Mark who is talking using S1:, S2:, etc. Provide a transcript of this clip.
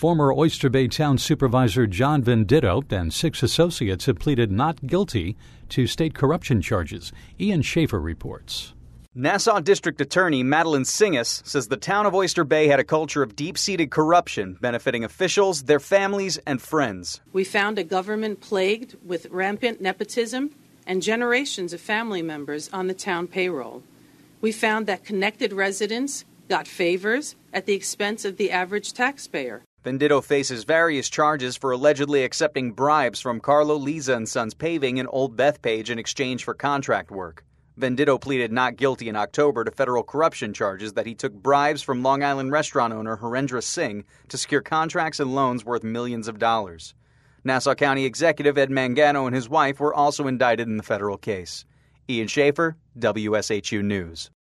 S1: Former Oyster Bay Town Supervisor John Venditto and 6 associates have pleaded not guilty to state corruption charges. Ian Schaefer reports.
S2: Nassau District Attorney Madeline Singas says the town of Oyster Bay had a culture of deep-seated corruption benefiting officials, their families, and friends.
S3: We found a government plagued with rampant nepotism and generations of family members on the town payroll. We found that connected residents got favors at the expense of the average taxpayer.
S2: Venditto faces various charges for allegedly accepting bribes from Carlo Liza and Sons Paving in Old Bethpage in exchange for contract work. Venditto pleaded not guilty in October to federal corruption charges that he took bribes from Long Island restaurant owner Harendra Singh to secure contracts and loans worth millions of dollars. Nassau County Executive Ed Mangano and his wife were also indicted in the federal case. Ian Schaefer, WSHU News.